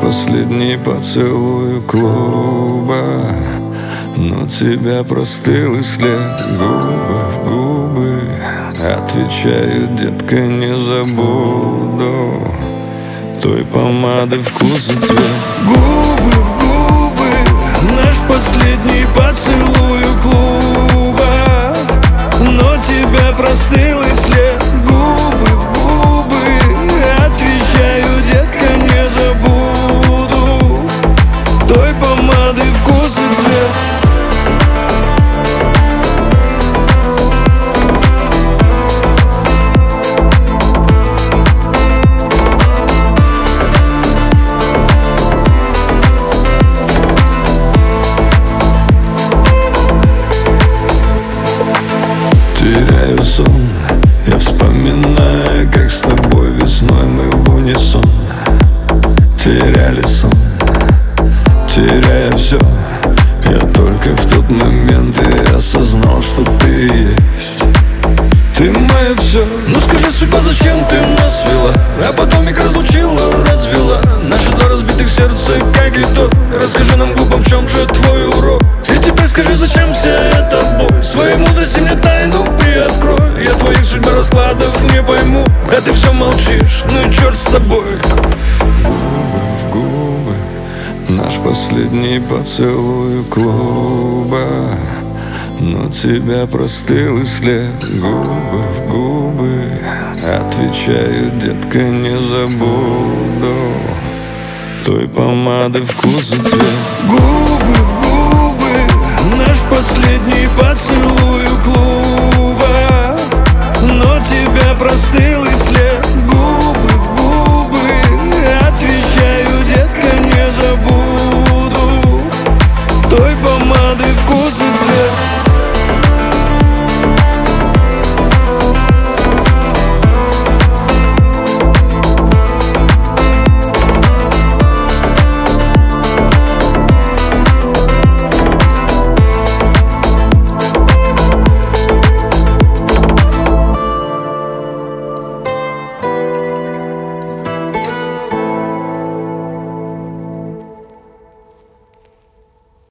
последний поцелуй у клуба, но тебя простыл и след. Губы в губы, отвечаю, детка, не забуду той помады вкус и цвет. Губы в губы, наш последний поцелуй у клуба, но тебя простыл и след. Губы в губы, отвечаю, детка, не забуду той помады вкус и цвет. Теряю сон, я вспоминаю, как с тобой весной мы в унисон теряли сон, теряя все. Я только в тот момент и осознал, что ты есть. Ты мое все. Ну скажи, судьба, зачем ты нас свела, а потом их разлучила, развела наши два разбитых сердца, как и то. Расскажи нам, губам, в чем же твой урок. И теперь скажи, зачем вся эта боль. Своей мудрости мне тайну приоткрой. Я твоих судьбы раскладов не пойму, а ты все молчишь, ну и черт с тобой. Губы в губы, наш последний поцелуй у клуба, но тебя простыл и след. Губы в губы, отвечаю, детка, не забуду той помады вкус и цвет. Губы в губы, наш последний поцелуй у клуба, но тебя простыл и след.